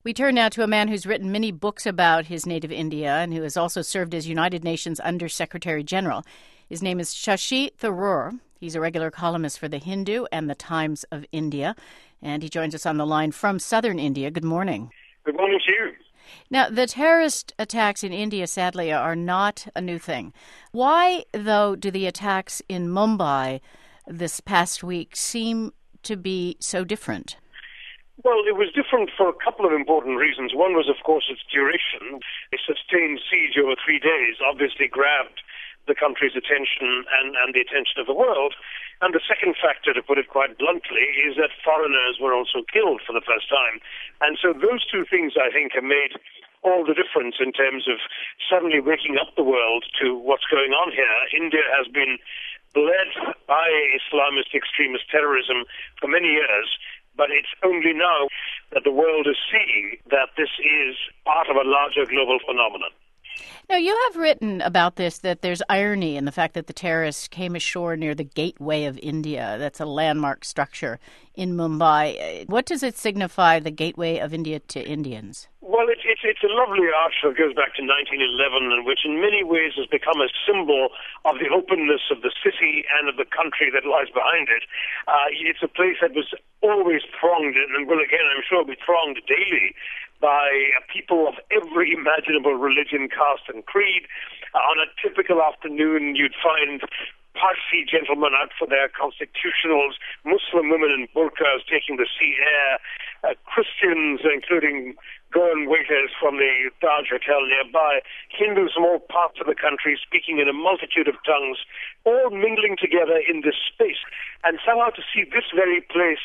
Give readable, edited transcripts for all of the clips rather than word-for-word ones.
We turn now to a man who's written many books about his native India and who has also served as United Nations Under-Secretary General. His name is Shashi Tharoor. He's a regular columnist for The Hindu and The Times of India, and he joins us on the line from southern India. Good morning. Good morning to you. Now, the terrorist attacks in India, sadly, are not a new thing. Why, though, do the attacks in Mumbai this past week seem to be so different? Well, it was different for a couple of important reasons. One was, of course, its duration. A sustained siege over 3 days obviously grabbed the country's attention and the attention of the world. And the second factor, to put it quite bluntly, is that foreigners were also killed for the first time. And so those two things, I think, have made all the difference in terms of suddenly waking up the world to what's going on here. India has been led by Islamist extremist terrorism for many years, but it's only now that the world is seeing that this is part of a larger global phenomenon. Now, you have written about this, that there's irony in the fact that the terrorists came ashore near the Gateway of India. That's a landmark structure in Mumbai. What does it signify, the Gateway of India, to Indians? Well, it's a lovely arch that goes back to 1911, and which in many ways has become a symbol of the openness of the city and of the country that lies behind it. It's a place that was always thronged, and will again, I'm sure, be thronged daily by people of every imaginable religion, caste, and creed. On a typical afternoon, you'd find Parsi gentlemen out for their constitutionals, Muslim women in burqas taking the sea air, Christians, including Goan waiters from the Taj Hotel nearby, Hindus from all parts of the country speaking in a multitude of tongues, all mingling together in this space. And somehow to see this very place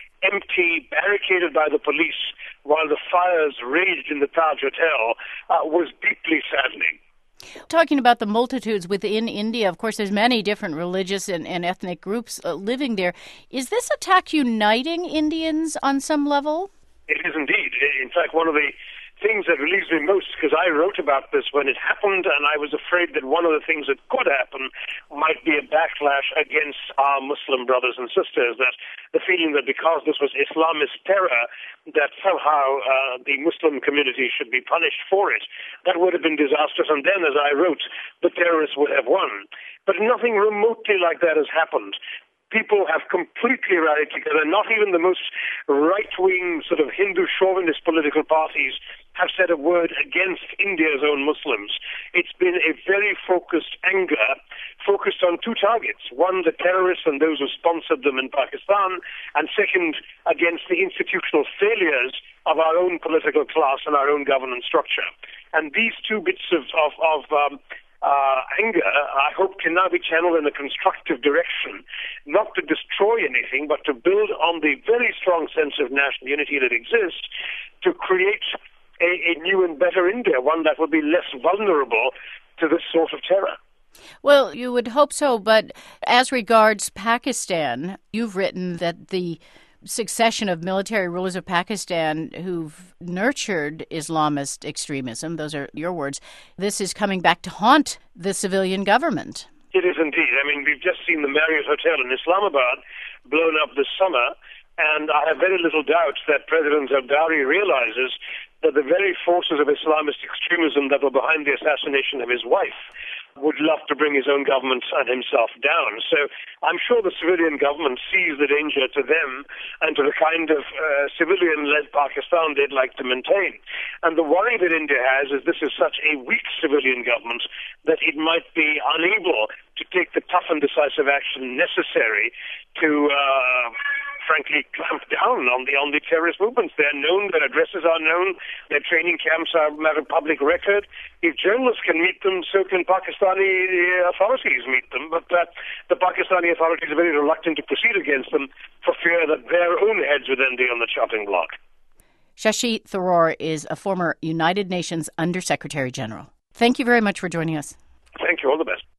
empty, barricaded by the police, while the fires raged in the Taj Hotel, was deeply saddening. Talking about the multitudes within India, of course, there's many different religious and ethnic groups living there. Is this attack uniting Indians on some level? It is indeed. In fact, one of the things that relieves me most, because I wrote about this when it happened, and I was afraid that one of the things that could happen might be a backlash against our Muslim brothers and sisters, that the feeling that because this was Islamist terror, that somehow the Muslim community should be punished for it. That would have been disastrous, and then, as I wrote, the terrorists would have won. But nothing remotely like that has happened. People have completely rallied together. Not even the most right-wing sort of Hindu chauvinist political parties have said a word against India's own Muslims. It's been a very focused anger, focused on two targets. One, the terrorists and those who sponsored them in Pakistan, and second, against the institutional failures of our own political class and our own governance structure. And these two bits of anger, I hope, can now be channeled in a constructive direction, not to destroy anything, but to build on the very strong sense of national unity that exists, to create a new and better India, one that will be less vulnerable to this sort of terror. Well, you would hope so, but as regards Pakistan, you've written that the succession of military rulers of Pakistan who've nurtured Islamist extremism, those are your words, this is coming back to haunt the civilian government. It is indeed. I mean, we've just seen the Marriott Hotel in Islamabad blown up this summer, and I have very little doubt that President Zardari realizes that the very forces of Islamist extremism that were behind the assassination of his wife would love to bring his own government and himself down. So I'm sure the civilian government sees the danger to them and to the kind of civilian-led Pakistan they'd like to maintain. And the worry that India has is this is such a weak civilian government that it might be unable to take the tough and decisive action necessary to frankly clamp down on the terrorist movements. They're known, their addresses are known, their training camps are a matter of public record. If journalists can meet them, so can Pakistani authorities meet them. But the Pakistani authorities are very reluctant to proceed against them for fear that their own heads would then be on the chopping block. Shashi Tharoor is a former United Nations Under-Secretary General. Thank you very much for joining us. Thank you. All the best.